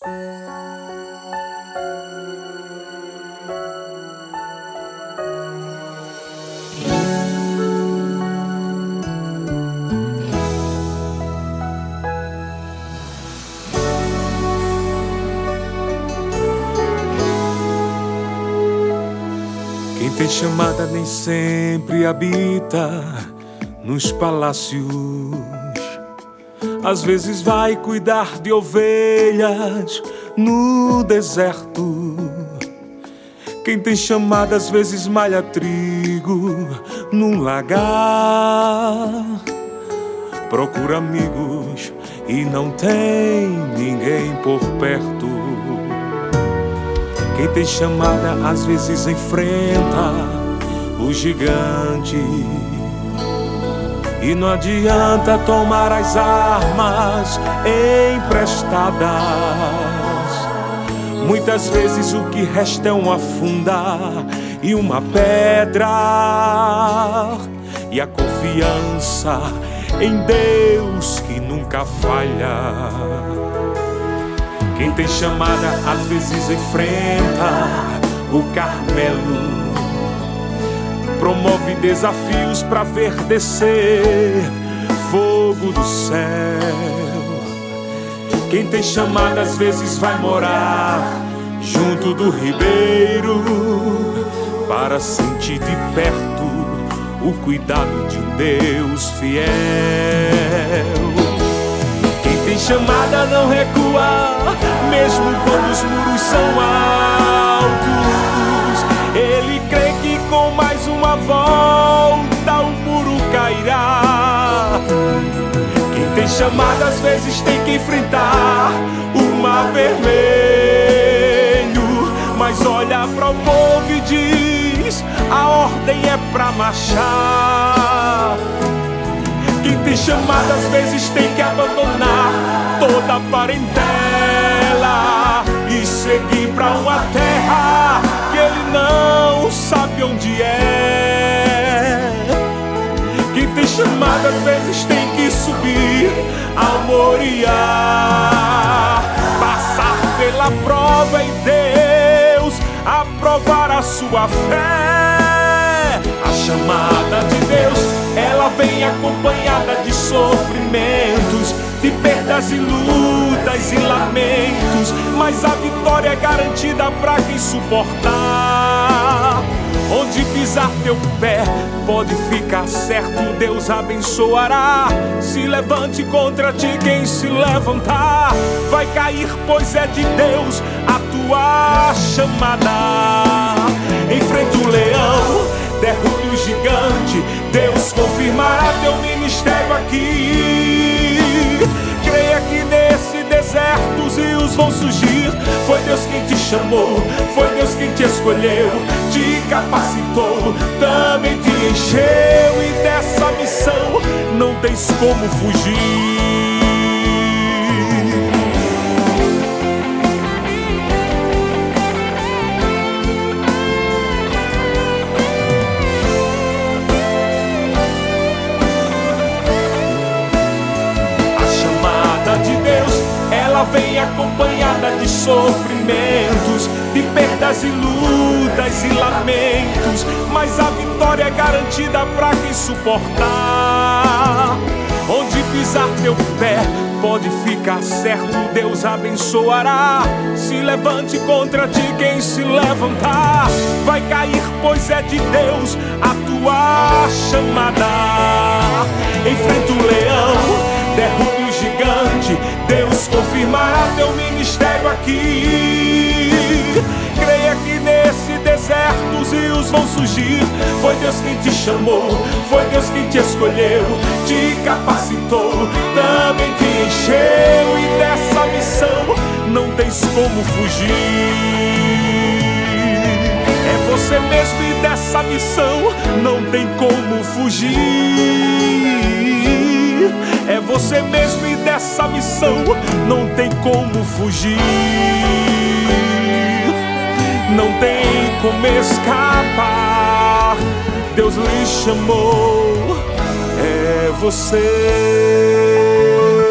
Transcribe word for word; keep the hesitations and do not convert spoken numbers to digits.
Quem tem chamada nem sempre habita nos palácios. Às vezes vai cuidar de ovelhas no deserto. Quem tem chamada às vezes malha trigo num lagar. Procura amigos e não tem ninguém por perto. Quem tem chamada às vezes enfrenta o gigante. E não adianta tomar as armas emprestadas. Muitas vezes o que resta é uma funda e uma pedra. E a confiança em Deus que nunca falha. Quem tem chamada às vezes enfrenta o Carmelo. Promove desafios para ver descer fogo do céu. Quem tem chamada às vezes vai morar junto do ribeiro para sentir de perto o cuidado de um Deus fiel. Quem tem chamada não recua, mesmo quando os muros são altos. Ele crê que com mais uma volta o muro cairá. Quem tem chamada às vezes tem que enfrentar o mar vermelho, mas olha para o povo e diz: a ordem é pra marchar. Quem tem chamada às vezes tem que abandonar toda a parentela e seguir pra uma terra que ele não sabe onde é. Quem tem chamada às vezes tem que subir ao Moriá, passar pela prova e Deus aprovar a sua fé. A chamada de Deus, ela vem acompanhada de sofrimentos, de perdas e lutas e lamentos, mas a vitória é garantida pra quem suportar. Onde pisar teu pé, pode ficar certo, Deus abençoará. Se levante contra ti quem se levantar, vai cair, pois é de Deus a tua chamada. Enfrenta o leão, derrube o gigante, Deus confirmará teu ministério aqui. Creia que nesse deserto os rios vão surgir. Foi Deus quem te chamou, foi Deus quem te escolheu, te capacitou, também te encheu. E dessa missão não tens como fugir. Ela vem acompanhada de sofrimentos, de perdas e lutas e lamentos, mas a vitória é garantida pra quem suportar. Onde pisar teu pé, pode ficar certo, Deus abençoará. Se levante contra ti quem se levantar, vai cair, pois é de Deus a tua chamada. Enfrenta o leão, derrube o gigante, Deus confirmará teu ministério aqui. Creia que nesse deserto os rios vão surgir. Foi Deus quem te chamou, foi Deus quem te escolheu, te capacitou, também te encheu. E dessa missão não tens como fugir. É você mesmo e dessa missão não tem como fugir. É você mesmo e dessa missão não tem como fugir. Não tem como escapar. Deus lhe chamou, é você.